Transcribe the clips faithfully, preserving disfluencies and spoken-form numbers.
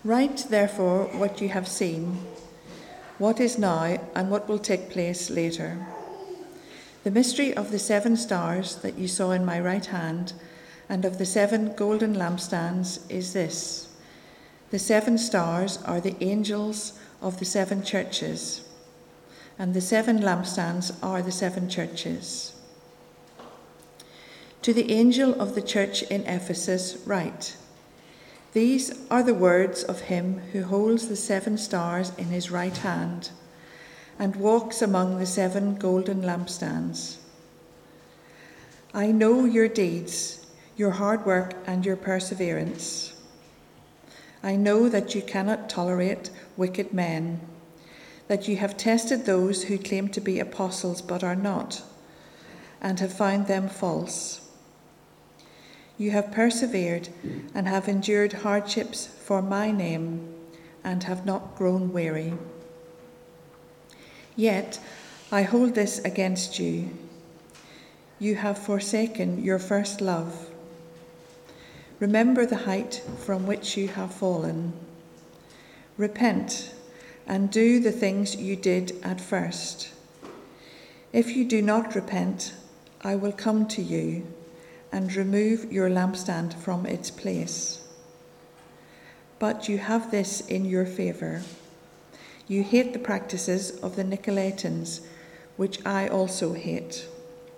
Write, therefore, what you have seen, what is now, and what will take place later. The mystery of the seven stars that you saw in my right hand, and of the seven golden lampstands is this. The seven stars are the angels of the seven churches, and the seven lampstands are the seven churches. To the angel of the church in Ephesus write, these are the words of him who holds the seven stars in his right hand and walks among the seven golden lampstands. I know your deeds, your hard work and your perseverance. I know that you cannot tolerate wicked men, that you have tested those who claim to be apostles but are not, and have found them false. You have persevered and have endured hardships for my name and have not grown weary. Yet I hold this against you. You have forsaken your first love. Remember the height from which you have fallen. Repent and do the things you did at first. If you do not repent, I will come to you and remove your lampstand from its place. But you have this in your favour. You hate the practices of the Nicolaitans, which I also hate.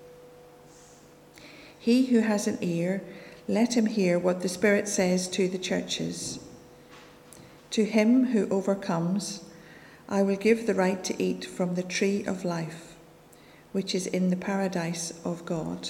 He who has an ear, let him hear what the Spirit says to the churches. To him who overcomes, I will give the right to eat from the tree of life, which is in the paradise of God.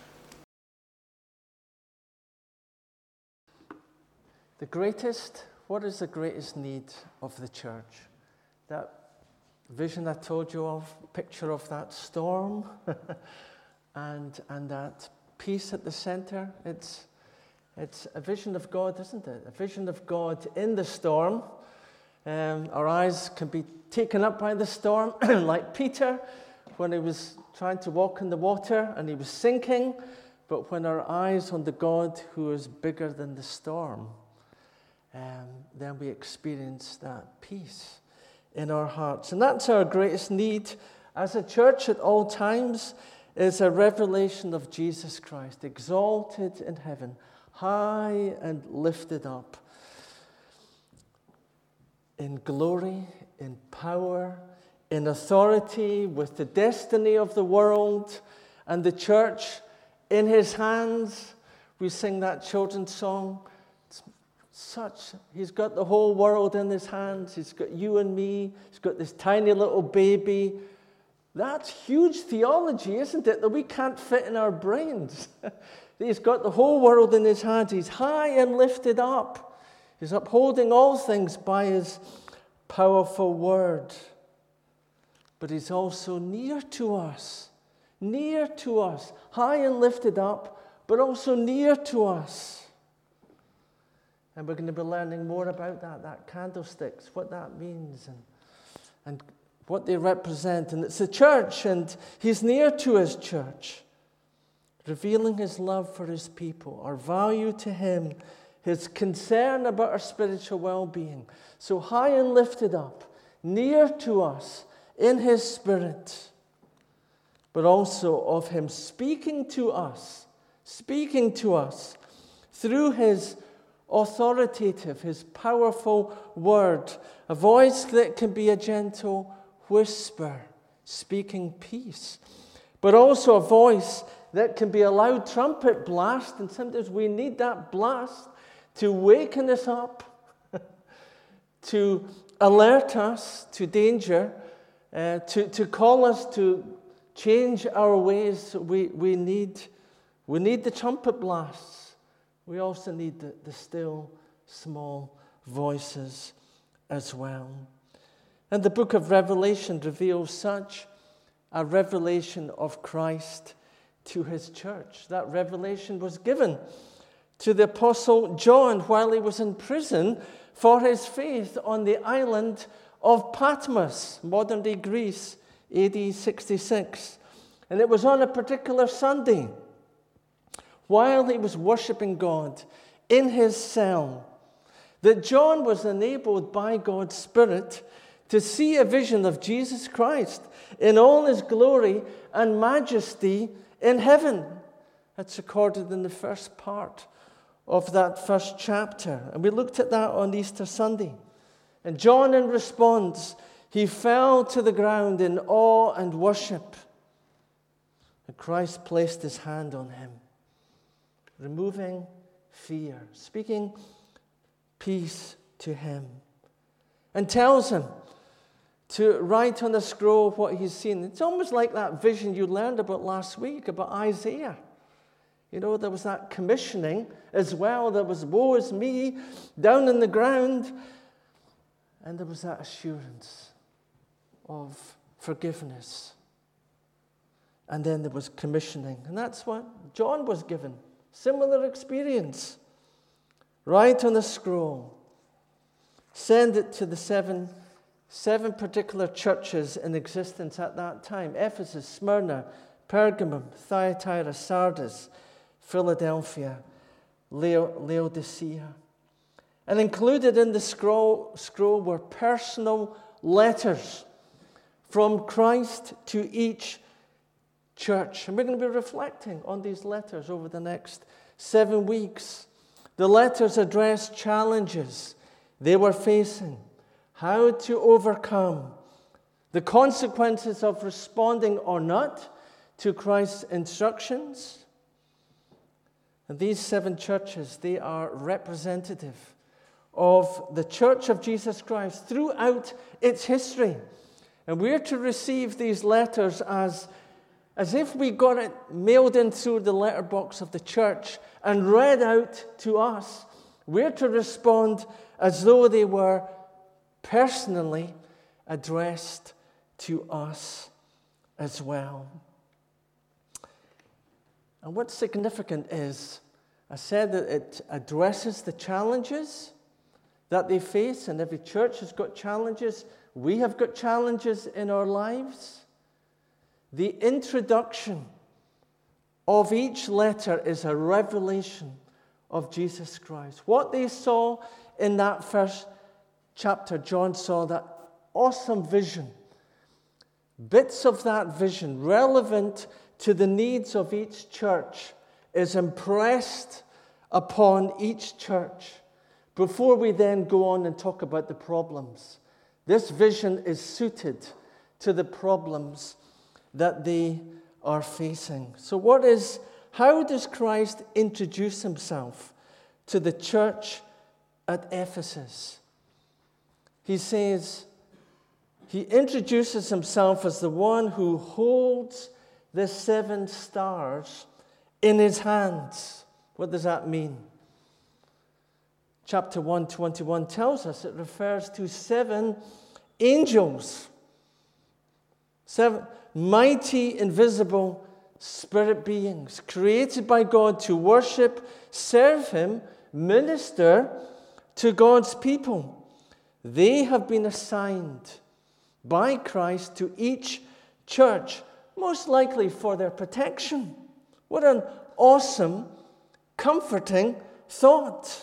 The greatest, what is the greatest need of the church? That vision I told you of, picture of that storm and and that peace at the center. It's it's a vision of God, isn't it? A vision of God in the storm. Um, our eyes can be taken up by the storm, like Peter when he was trying to walk in the water and he was sinking. But when our eyes on the God who is bigger than the storm, Um, then we experience that peace in our hearts. And that's our greatest need as a church at all times, is a revelation of Jesus Christ, exalted in heaven, high and lifted up, in glory, in power, in authority, with the destiny of the world and the church in his hands. We sing that children's song. Such, he's got the whole world in his hands. He's got you and me. He's got this tiny little baby. That's huge theology, isn't it? That we can't fit in our brains. He's got the whole world in his hands. He's high and lifted up. He's upholding all things by his powerful word. But he's also near to us. Near to us. High and lifted up, but also near to us. And we're going to be learning more about that, that candlesticks, what that means, and, and what they represent. And it's the church, and he's near to his church, revealing his love for his people, our value to him, his concern about our spiritual well-being. So high and lifted up, near to us, in his Spirit, but also of him speaking to us, speaking to us through his authoritative, his powerful word, a voice that can be a gentle whisper, speaking peace, but also a voice that can be a loud trumpet blast, and sometimes we need that blast to waken us up, to alert us to danger, uh, to, to call us to change our ways. We, we, need, we need the trumpet blasts. We also need the, the still, small voices as well. And the book of Revelation reveals such a revelation of Christ to his church. That revelation was given to the Apostle John while he was in prison for his faith on the island of Patmos, modern-day Greece, A D sixty-six. And it was on a particular Sunday, while he was worshiping God in his cell, that John was enabled by God's Spirit to see a vision of Jesus Christ in all his glory and majesty in heaven. That's recorded in the first part of that first chapter. And we looked at that on Easter Sunday. And John, in response, he fell to the ground in awe and worship. And Christ placed his hand on him, removing fear, speaking peace to him, and tells him to write on the scroll what he's seen. It's almost like that vision you learned about last week about Isaiah. You know, there was that commissioning as well. There was, woe is me, down in the ground. And there was that assurance of forgiveness. And then there was commissioning. And that's what John was given. Similar experience. Write on the scroll. Send it to the seven, seven particular churches in existence at that time. Ephesus, Smyrna, Pergamum, Thyatira, Sardis, Philadelphia, Laodicea. And included in the scroll, scroll were personal letters from Christ to each church. And we're going to be reflecting on these letters over the next seven weeks. The letters address challenges they were facing, how to overcome the consequences of responding or not to Christ's instructions. And these seven churches, they are representative of the Church of Jesus Christ throughout its history. And we're to receive these letters as, as if we got it mailed in through the letterbox of the church and read out to us. We're to respond as though they were personally addressed to us as well. And what's significant is, I said that it addresses the challenges that they face, and every church has got challenges. We have got challenges in our lives. The introduction of each letter is a revelation of Jesus Christ. What they saw in that first chapter, John saw that awesome vision. Bits of that vision relevant to the needs of each church is impressed upon each church before we then go on and talk about the problems. This vision is suited to the problems that they are facing. So what is, how does Christ introduce himself to the church at Ephesus? He says, he introduces himself as the one who holds the seven stars in his hands. What does that mean? Chapter one twenty-one tells us it refers to seven angels. Seven mighty, invisible spirit beings created by God to worship, serve him, minister to God's people. They have been assigned by Christ to each church, most likely for their protection. What an awesome, comforting thought.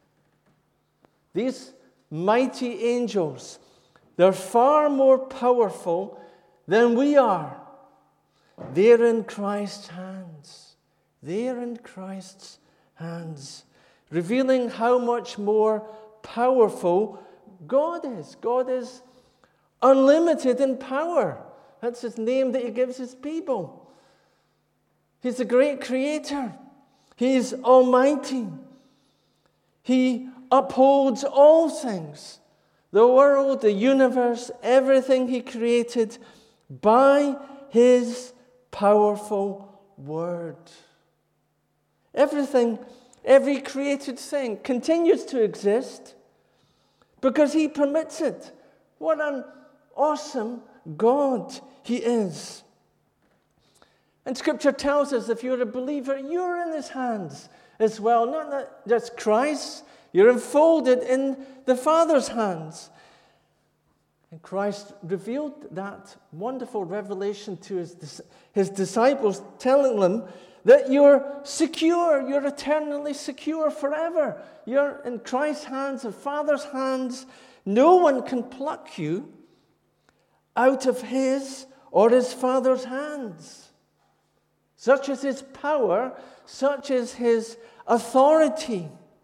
These mighty angels, they're far more powerful than we are. They're in Christ's hands. They're in Christ's hands, revealing how much more powerful God is. God is unlimited in power. That's his name that he gives his people. He's the great creator. He's almighty. He upholds all things, the world, the universe, everything he created by his powerful word. Everything, every created thing continues to exist because he permits it. What an awesome God he is. And Scripture tells us if you're a believer, you're in his hands as well. Not that just Christ. You're enfolded in the Father's hands. And Christ revealed that wonderful revelation to his, his disciples, telling them that you're secure, you're eternally secure forever. You're in Christ's hands, the Father's hands. No one can pluck you out of his or his Father's hands. Such is his power, such is his authority.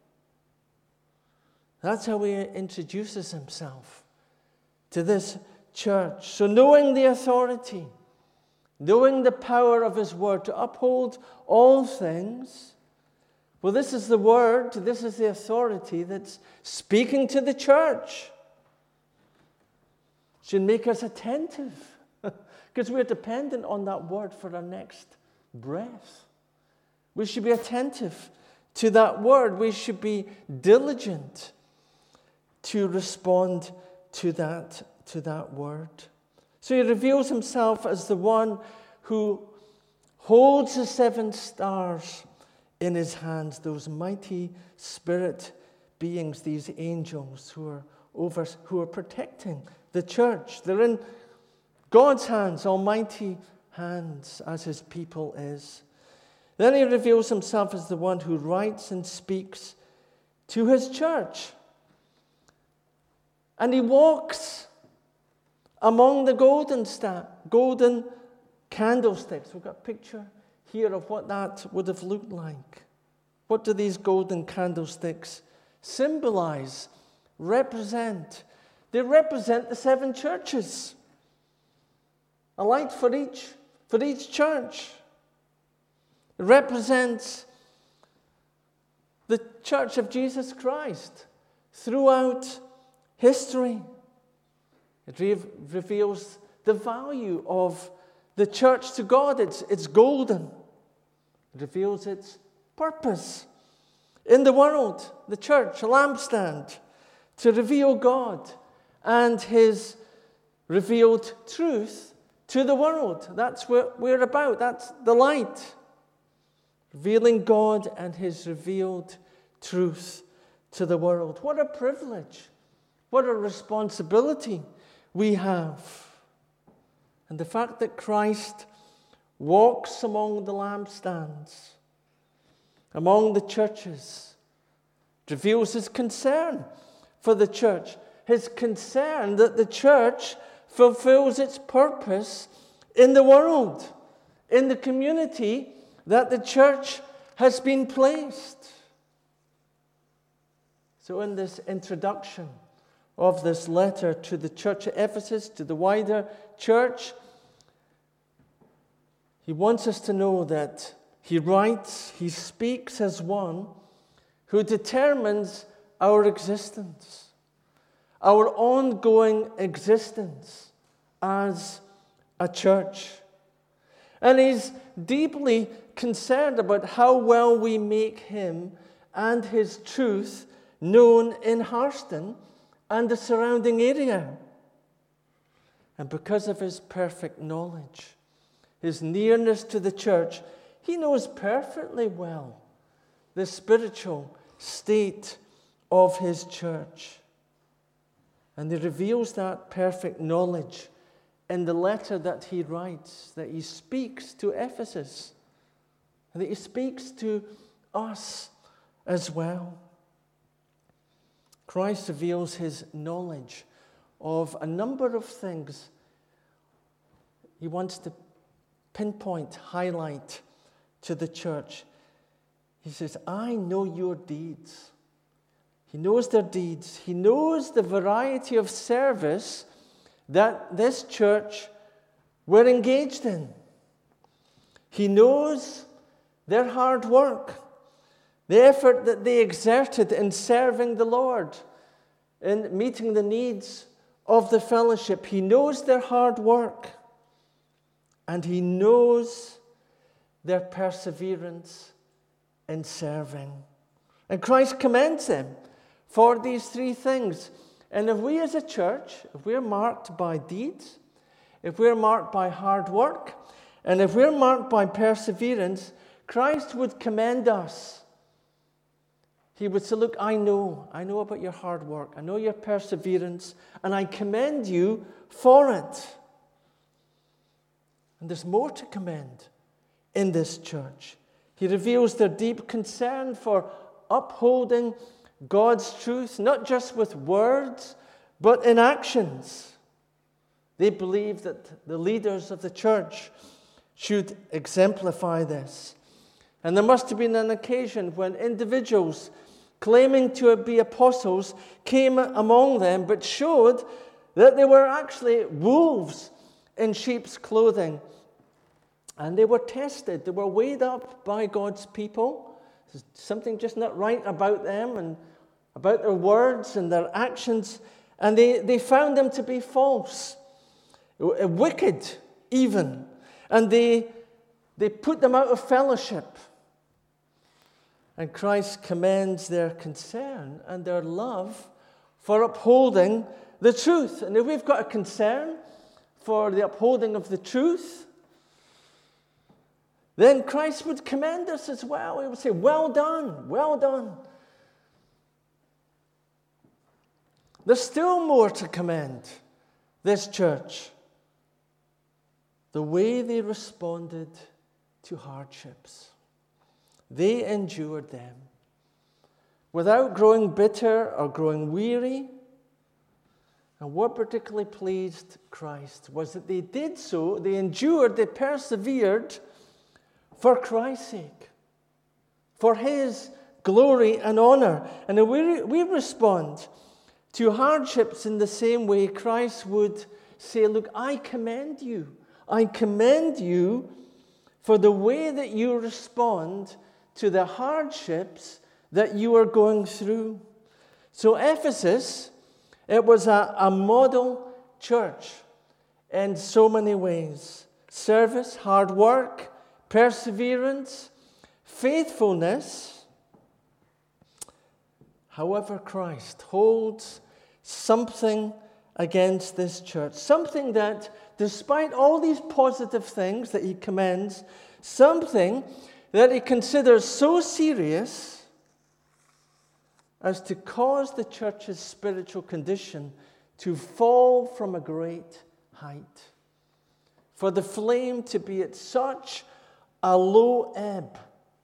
That's how he introduces himself to this church. So knowing the authority, knowing the power of his word to uphold all things, well, this is the word, this is the authority that's speaking to the church. It should make us attentive, because we're dependent on that word for our next breath. We should be attentive to that word. We should be diligent to respond to that, to that word. So he reveals himself as the one who holds the seven stars in his hands, those mighty spirit beings, these angels who are over, who are protecting the church. They're in God's hands, almighty hands, as his people is. Then he reveals himself as the one who writes and speaks to his church. And he walks among the golden sta- golden candlesticks. We've got a picture here of what that would have looked like. What do these golden candlesticks symbolize, represent? They represent the seven churches. A light for each, for each church. It represents the church of Jesus Christ throughout history. It re- reveals the value of the church to God. It's, it's golden. It reveals its purpose in the world. The church, a lampstand, to reveal God and his revealed truth to the world. That's what we're about. That's the light. Revealing God and his revealed truth to the world. What a privilege. What a responsibility we have. And the fact that Christ walks among the lampstands, among the churches, reveals his concern for the church. His concern that the church fulfills its purpose in the world, in the community that the church has been placed. So in this introduction of this letter to the church at Ephesus, to the wider church, he wants us to know that he writes, he speaks as one who determines our existence, our ongoing existence as a church. And he's deeply concerned about how well we make him and his truth known in Harston and the surrounding area. And because of his perfect knowledge, his nearness to the church, he knows perfectly well the spiritual state of his church. And he reveals that perfect knowledge in the letter that he writes, that he speaks to Ephesus, and that he speaks to us as well. Christ reveals his knowledge of a number of things he wants to pinpoint, highlight to the church. He says, I know your deeds. He knows their deeds. He knows the variety of service that this church were engaged in. He knows their hard work, the effort that they exerted in serving the Lord, in meeting the needs of the fellowship. He knows their hard work, and he knows their perseverance in serving. And Christ commends them for these three things. And if we as a church, if we're marked by deeds, if we're marked by hard work, and if we're marked by perseverance, Christ would commend us. He would say, look, I know, I know about your hard work. I know your perseverance, and I commend you for it. And there's more to commend in this church. He reveals their deep concern for upholding God's truth, not just with words, but in actions. They believe that the leaders of the church should exemplify this. And there must have been an occasion when individuals claiming to be apostles came among them, but showed that they were actually wolves in sheep's clothing. And they were tested. They were weighed up by God's people. There's something just not right about them and about their words and their actions. And they, they found them to be false, wicked even. And they, they put them out of fellowship. And Christ commends their concern and their love for upholding the truth. And if we've got a concern for the upholding of the truth, then Christ would commend us as well. He would say, well done, well done. There's still more to commend this church. The way they responded to hardships. They endured them without growing bitter or growing weary. And what particularly pleased Christ was that they did so, they endured, they persevered for Christ's sake, for His glory and honor. And if we, we respond to hardships in the same way, Christ would say, look, I commend you. I commend you for the way that you respond to the hardships that you are going through. So Ephesus, it was a, a model church in so many ways. Service, hard work, perseverance, faithfulness. However, Christ holds something against this church. Something that, despite all these positive things that He commends, something that He considers so serious as to cause the church's spiritual condition to fall from a great height. For the flame to be at such a low ebb,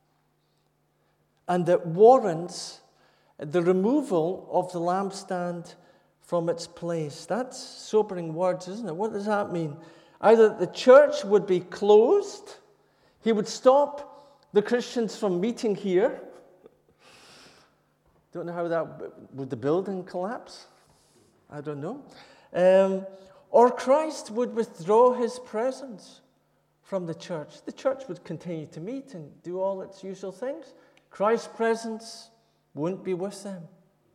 and that warrants the removal of the lampstand from its place. That's sobering words, isn't it? What does that mean? Either the church would be closed, He would stop the Christians from meeting here. Don't know how that, would the building collapse? I don't know. Um, or Christ would withdraw His presence from the church. The church would continue to meet and do all its usual things. Christ's presence wouldn't be with them.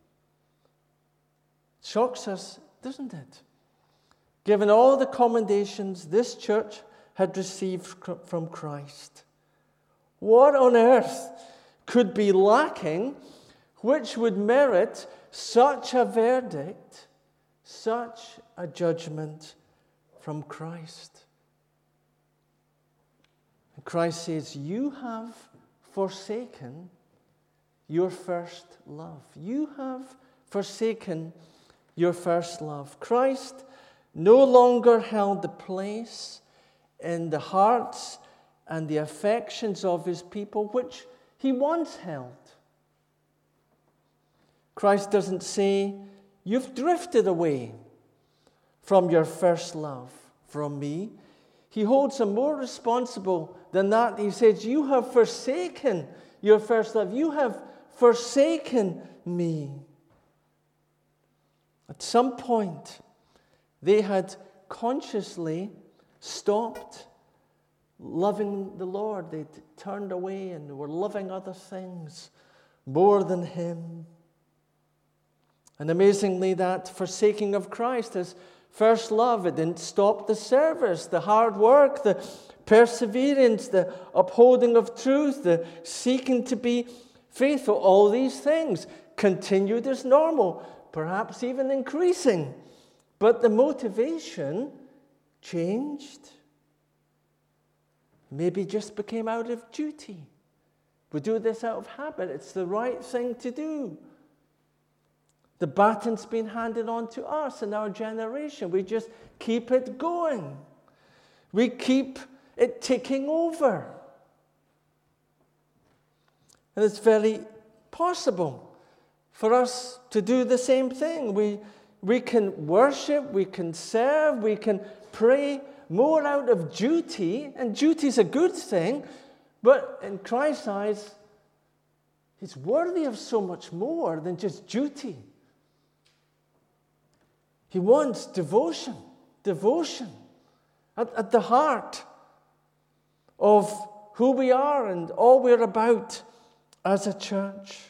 Shocks us, doesn't it? Given all the commendations this church had received from Christ, what on earth could be lacking which would merit such a verdict, such a judgment from Christ? And Christ says, you have forsaken your first love. You have forsaken your first love. Christ no longer held the place in the hearts and the affections of His people which He once held. Christ doesn't say, you've drifted away from your first love, from me. He holds them more responsible than that. He says, you have forsaken your first love. You have forsaken me. At some point, they had consciously stopped loving the Lord. They'd turned away and were loving other things more than Him. And amazingly, that forsaking of Christ as first love, it didn't stop the service, the hard work, the perseverance, the upholding of truth, the seeking to be faithful. All these things continued as normal, perhaps even increasing. But the motivation changed. Maybe just became out of duty. We do this out of habit. It's the right thing to do. The baton's been handed on to us in our generation. We just keep it going. We keep it ticking over. And it's very possible for us to do the same thing. We, we can worship, we can serve, we can pray more out of duty, and duty is a good thing, but in Christ's eyes, He's worthy of so much more than just duty. He wants devotion, devotion at, at the heart of who we are and all we're about as a church.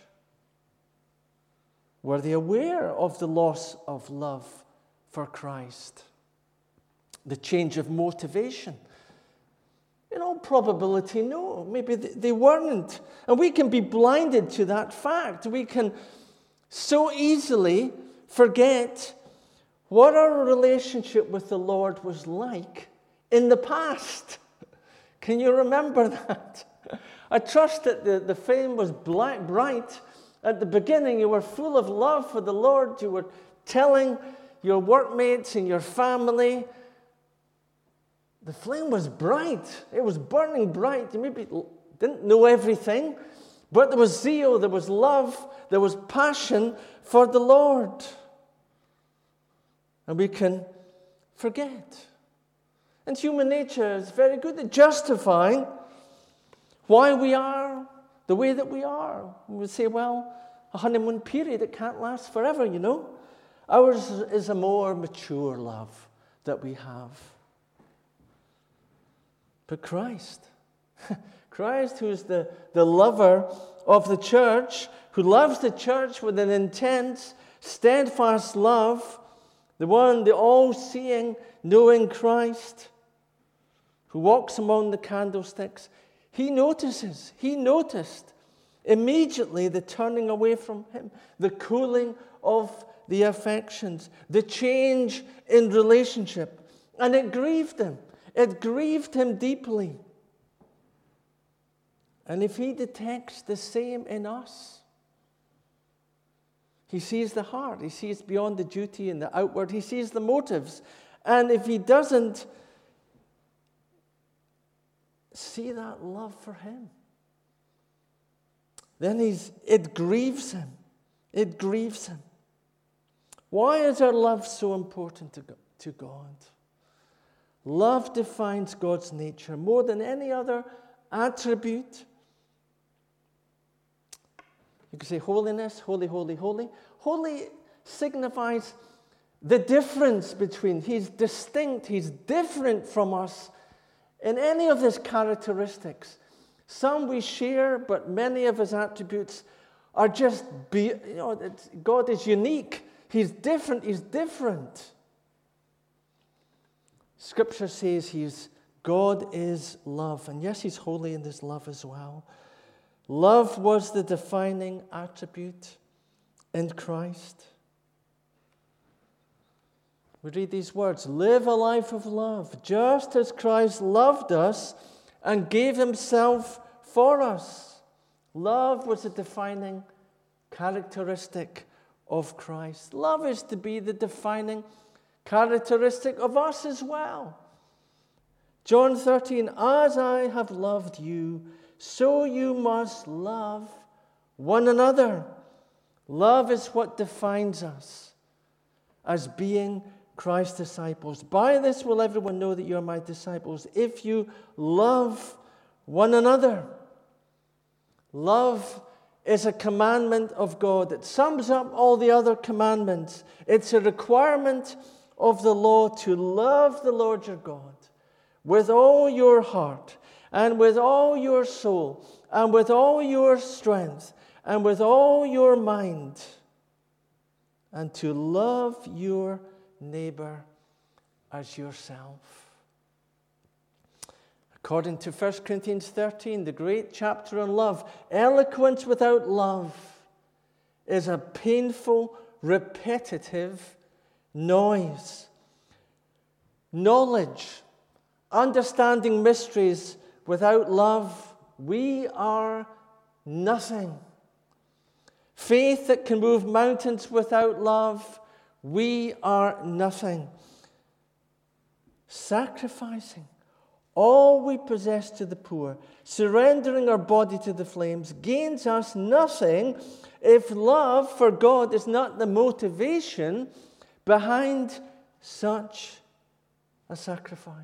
Were they aware of the loss of love for Christ? The change of motivation? In all probability, no. Maybe they weren't. And we can be blinded to that fact. We can so easily forget what our relationship with the Lord was like in the past. Can you remember that? I trust that the, the flame was black, bright. At the beginning, you were full of love for the Lord. You were telling your workmates and your family. The flame was bright. It was burning bright. You maybe didn't know everything, but there was zeal, there was love, there was passion for the Lord. And we can forget. And human nature is very good at justifying why we are the way that we are. We would say, well, a honeymoon period, it can't last forever, you know. Ours is a more mature love that we have. But Christ, Christ, who is the, the lover of the church, who loves the church with an intense, steadfast love, the one, the all-seeing, knowing Christ, who walks among the candlesticks, he notices, he noticed immediately the turning away from him, the cooling of the affections, the change in relationship, and it grieved him. It grieved him deeply. And if he detects the same in us, he sees the heart, he sees beyond the duty and the outward, he sees the motives. And if he doesn't see that love for him, then he's, it grieves him. It grieves him. Why is our love so important to, to God? Love defines God's nature more than any other attribute. You could say holiness, holy, holy, holy. Holy signifies the difference between, he's distinct, he's different from us in any of his characteristics. Some we share, but many of his attributes are just, be, you know, it's, God is unique. He's different, he's different. Scripture says he's, God is love. And yes, he's holy in his love as well. Love was the defining attribute in Christ. We read these words, live a life of love, just as Christ loved us and gave himself for us. Love was a defining characteristic of Christ. Love is to be the defining characteristic of us as well. John thirteen, as I have loved you, so you must love one another. Love is what defines us as being Christ's disciples. By this will everyone know that you are my disciples, if you love one another. Love is a commandment of God. It sums up all the other commandments. It's a requirement of the law to love the Lord your God with all your heart and with all your soul and with all your strength and with all your mind, and to love your neighbor as yourself. According to First Corinthians thirteen, the great chapter on love, eloquence without love is a painful, repetitive noise. Knowledge, understanding mysteries without love, we are nothing. Faith that can move mountains without love, we are nothing. Sacrificing all we possess to the poor, surrendering our body to the flames, gains us nothing if love for God is not the motivation behind such a sacrifice.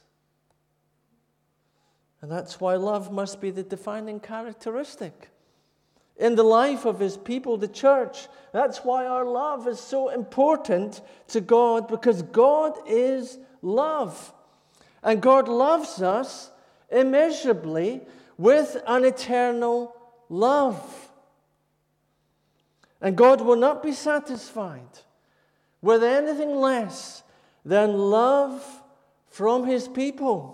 And that's why love must be the defining characteristic in the life of his people, the church. That's why our love is so important to God, because God is love. And God loves us immeasurably with an eternal love. And God will not be satisfied with anything less than love from his people.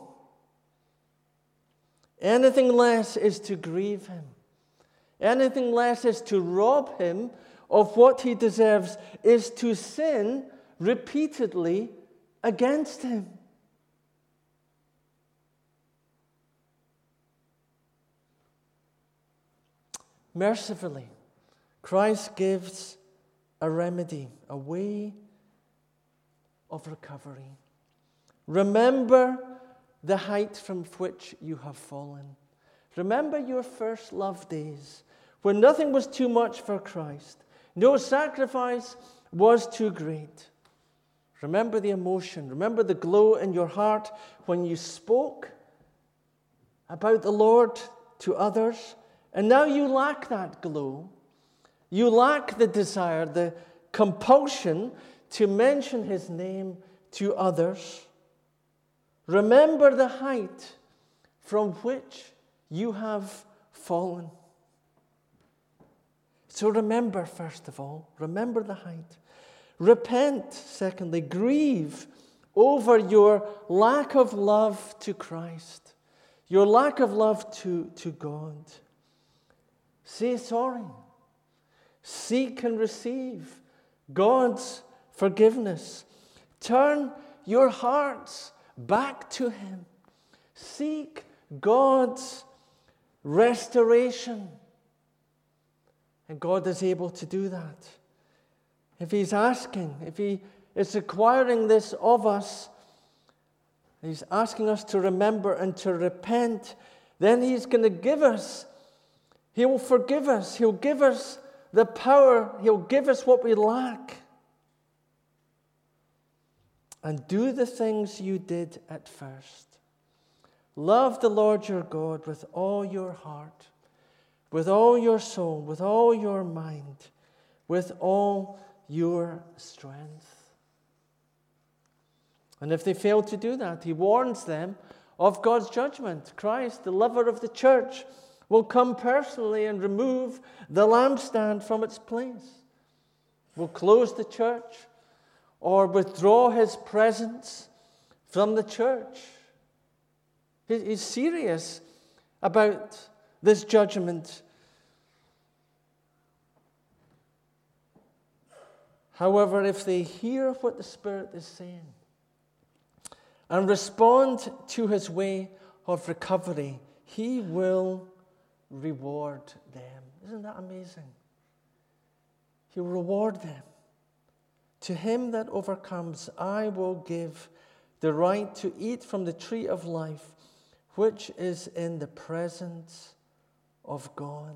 Anything less is to grieve him. Anything less is to rob him of what he deserves, is to sin repeatedly against him. Mercifully, Christ gives a remedy, a way of recovery. Remember the height from which you have fallen. Remember your first love days, when nothing was too much for Christ. No sacrifice was too great. Remember the emotion. Remember the glow in your heart when you spoke about the Lord to others. And now you lack that glow. You lack the desire, the compulsion to mention his name to others. Remember the height from which you have fallen. So remember, first of all, remember the height. Repent, secondly, grieve over your lack of love to Christ, your lack of love to, to God. Say sorry. Seek and receive God's forgiveness. Turn your hearts back to him. Seek God's restoration. And God is able to do that. If he's asking, if he is requiring this of us, he's asking us to remember and to repent, then he's going to give us, he will forgive us, he'll give us the power, he'll give us what we lack. And do the things you did at first. Love the Lord your God with all your heart, with all your soul, with all your mind, with all your strength. And if they fail to do that, he warns them of God's judgment. Christ, the lover of the church, will come personally and remove the lampstand from its place. Will close the church or withdraw his presence from the church. He's serious about this judgment. However, if they hear what the Spirit is saying and respond to his way of recovery, he will reward them. Isn't that amazing? He'll reward them. To him that overcomes, I will give the right to eat from the tree of life, which is in the presence of God.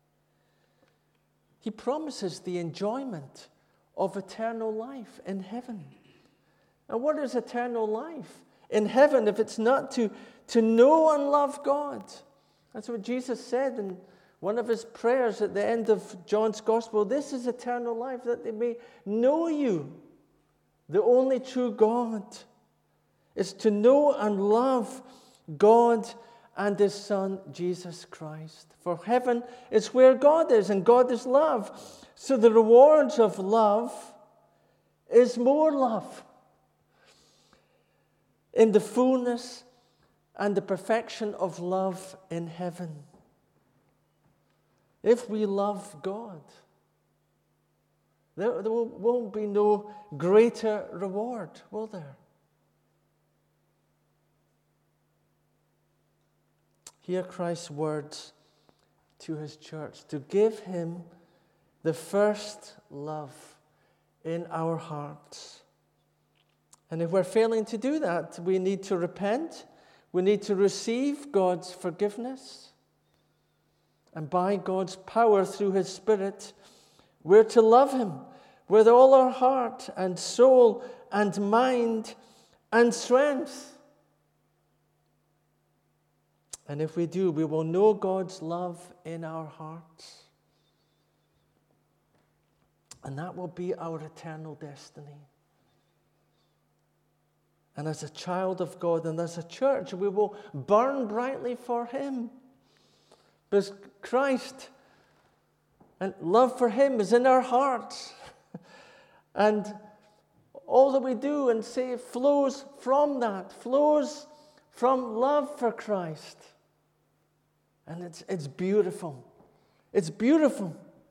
He promises the enjoyment of eternal life in heaven. And what is eternal life in heaven if it's not to, to know and love God? That's what Jesus said in one of his prayers at the end of John's Gospel. This is eternal life, that they may know you, the only true God. It's to know and love God and his Son, Jesus Christ. For heaven is where God is, and God is love. So the rewards of love is more love in the fullness and the perfection of love in heaven. If we love God, there, there won't be no greater reward, will there? Hear Christ's words to his church, to give him the first love in our hearts. And if we're failing to do that, we need to repent. We We need to receive God's forgiveness. And by God's power through His Spirit, we're to love Him with all our heart and soul and mind and strength. And if we do, we will know God's love in our hearts. And that will be our eternal destiny. And as a child of God and as a church, we will burn brightly for Him. Because Christ and love for Him is in our hearts. And all that we do and say flows from that, flows from love for Christ. And it's, it's beautiful. It's beautiful.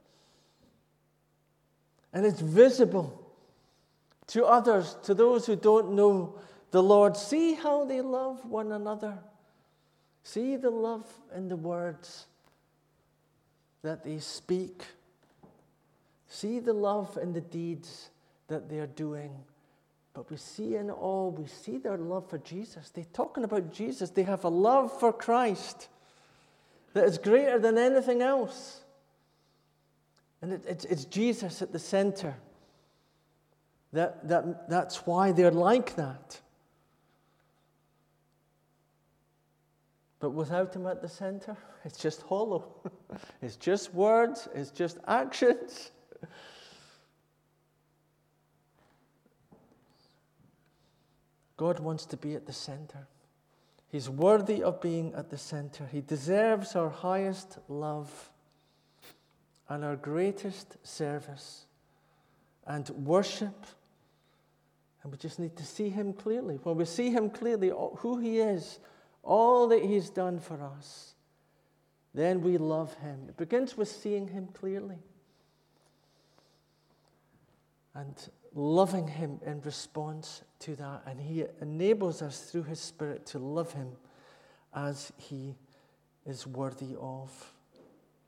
And it's visible to others, to those who don't know the Lord. See how they love one another. See the love in the words that they speak. See the love in the deeds that they're doing. But we see in all, we see their love for Jesus. They're talking about Jesus. They have a love for Christ that is greater than anything else. And it, it's, it's Jesus at the center. That, that, that's why they're like that. But without Him at the center, it's just hollow. It's just words. It's just actions. God wants to be at the center. He's worthy of being at the center. He deserves our highest love and our greatest service and worship. And we just need to see Him clearly. When we see Him clearly, who He is, all that He's done for us, then we love Him. It begins with seeing Him clearly and loving Him in response to that. And He enables us through His Spirit to love Him as He is worthy of.